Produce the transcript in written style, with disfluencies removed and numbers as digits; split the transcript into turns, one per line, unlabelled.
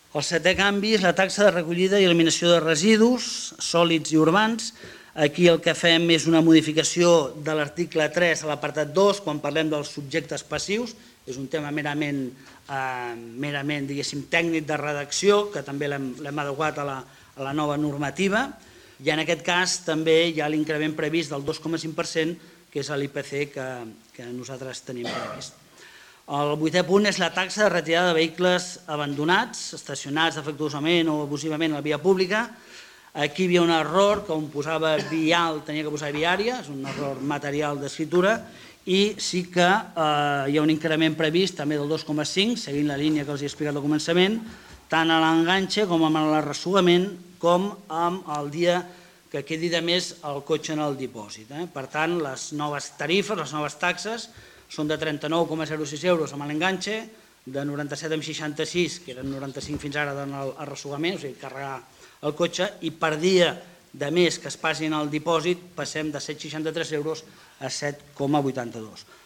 El setè canvi és la taxa de recollida i eliminació de residus sòlids i urbans. Aquí el que fem és una modificació de l'article 3 a l'apartat 2, quan parlem dels subjectes passius. És un tema merament tècnic de redacció, que també l'hem adequat a la nova normativa. I en aquest cas també hi ha l'increment previst del 2,5%, que és l'IPC que nosaltres tenim previst. El vuitè punt és la taxa de retirada de vehicles abandonats, estacionats defectuosament o abusivament a la via pública. Aquí hi havia un error, que on posava vial tenia que posar viària, és un error material d'escriptura, i sí que hi ha un increment previst també del 2,5, seguint la línia que els he explicat al començament, tant a l'enganxe com a l'arrossegament, com el dia que quedi de més el cotxe en el dipòsit. Per tant, les noves tarifes, les noves taxes, són de 39,06 euros amb l'enganxe, de 97,66, que eren 95 fins ara en l'arrossegament, o sigui, carregar el cotxe, i per dia de més que es passin al dipòsit passem de 7,63 euros a 7,82.